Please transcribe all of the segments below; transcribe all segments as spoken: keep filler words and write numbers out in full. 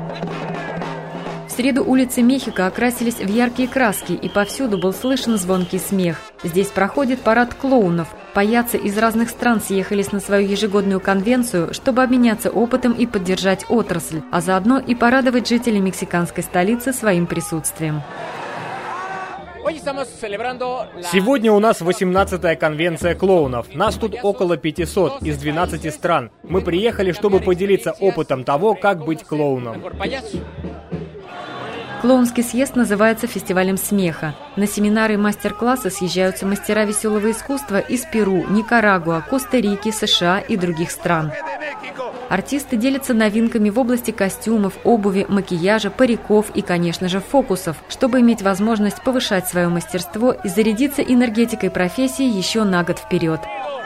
В среду улицы Мехико окрасились в яркие краски, и повсюду был слышен звонкий смех. Здесь проходит парад клоунов. Паяцы из разных стран съехались на свою ежегодную конвенцию, чтобы обменяться опытом и поддержать отрасль, а заодно и порадовать жителей мексиканской столицы своим присутствием. Сегодня у нас восемнадцатая конвенция клоунов. Нас тут около пятисот из двенадцати стран. Мы приехали, чтобы поделиться опытом того, как быть клоуном. Клоунский съезд называется фестивалем смеха. На семинары и мастер-классы съезжаются мастера веселого искусства из Перу, Никарагуа, Коста-Рики, США и других стран. Артисты делятся новинками в области костюмов, обуви, макияжа, париков и, конечно же, фокусов, чтобы иметь возможность повышать свое мастерство и зарядиться энергетикой профессии еще на год вперед.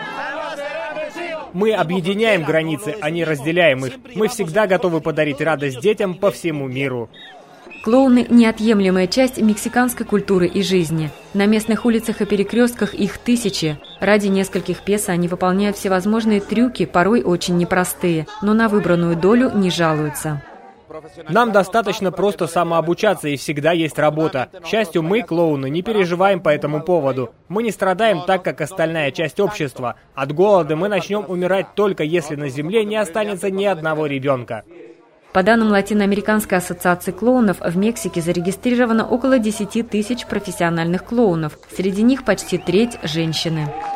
Мы объединяем границы, а не разделяем их. Мы всегда готовы подарить радость детям по всему миру. Клоуны – неотъемлемая часть мексиканской культуры и жизни. На местных улицах и перекрестках их тысячи. Ради нескольких песо они выполняют всевозможные трюки, порой очень непростые, но на выбранную долю не жалуются. Нам достаточно просто самообучаться, и всегда есть работа. К счастью, мы, клоуны, не переживаем по этому поводу. Мы не страдаем так, как остальная часть общества. От голода мы начнем умирать только если на земле не останется ни одного ребенка. По данным Латиноамериканской ассоциации клоунов, в Мексике зарегистрировано около десяти тысяч профессиональных клоунов. Среди них почти треть – женщины.